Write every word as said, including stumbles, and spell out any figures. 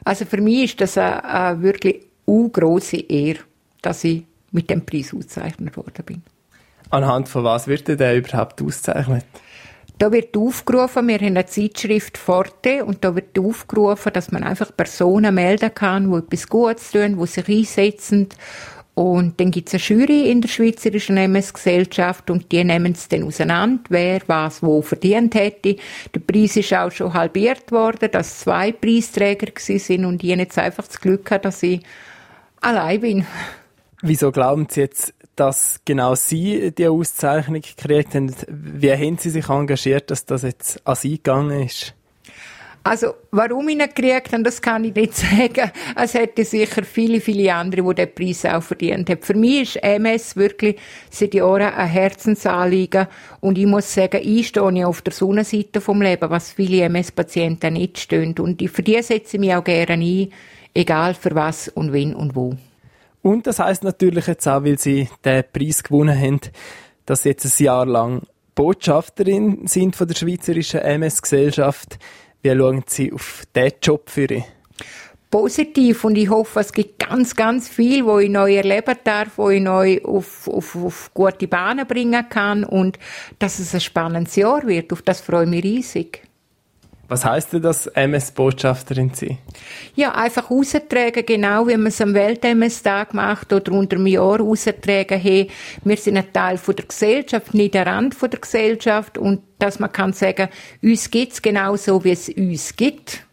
Also für mich ist das eine, eine wirklich grosse Ehre, dass ich mit dem Preis ausgezeichnet worden bin. Anhand von was wird denn der überhaupt ausgezeichnet? Da wird aufgerufen, wir haben eine Zeitschrift Forte und da wird aufgerufen, dass man einfach Personen melden kann, die etwas Gutes tun, die sich einsetzen. Und dann gibt es eine Jury in der Schweizerischen M S-Gesellschaft und die nehmen es dann auseinander, wer was wo verdient hätte. Der Preis ist auch schon halbiert worden, dass zwei Preisträger waren und ich habe jetzt einfach das Glück gehabt, dass ich allein bin. Wieso glauben Sie jetzt, dass genau Sie die Auszeichnung gekriegt haben? Wie haben Sie sich engagiert, dass das jetzt an Sie gegangen ist? Also, warum ich ihn gekriegt habe, das kann ich nicht sagen. Es hätte sicher viele, viele andere, die den Preis auch verdient haben. Für mich ist M S wirklich seit Jahren ein Herzensanliegen. Und ich muss sagen, ich stehe ja auf der Sonnenseite vom Leben, was viele M S-Patienten nicht stehen. Und für die setze ich mich auch gerne ein, egal für was und wen und wo. Und das heisst natürlich jetzt auch, weil Sie den Preis gewonnen haben, dass Sie jetzt ein Jahr lang Botschafterin sind von der Schweizerischen M S-Gesellschaft. Wie schauen Sie auf diesen Job für Sie? Positiv, und ich hoffe, es gibt ganz, ganz viel, wo ich neu erleben darf, wo ich neu auf, auf, auf gute Bahnen bringen kann und dass es ein spannendes Jahr wird. Auf das freue ich mich riesig. Was heisst denn das, M S-Botschafterin sein? Ja, einfach raustragen, genau wie man es am Welt-M S-Tag macht oder unter dem Jahr raustragen. Hey, wir sind ein Teil von der Gesellschaft, nicht der Rand von der Gesellschaft und dass man kann sagen, uns gibt's genauso, wie es uns gibt.